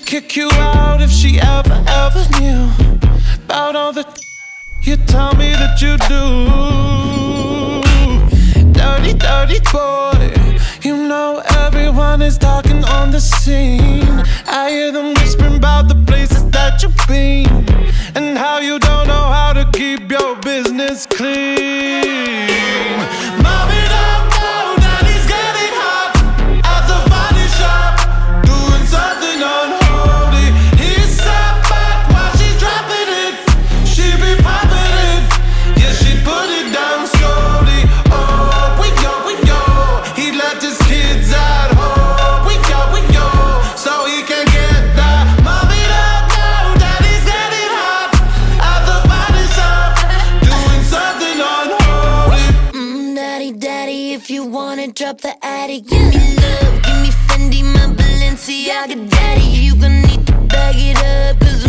kick you out if she ever knew about all the you tell me that you do. Dirty, dirty boy. You know everyone is talking on the scene. I hear them whispering about the places that you've been and how you don't know how to keep your business clean. Mommy don't know daddy's getting hot at the body shop, doing something unholy. He's sat back while she's dropping it. She be popping it, yeah, she put it down slowly. Oh, we go. He left his kids at home. We go, so he can get that. Mommy don't know daddy's getting hot at the body shop, doing something unholy. Daddy, if you wanna drop the attic, give me love, give me Fendi, my Balenciaga. Daddy, you gon' need to bag it up, 'cause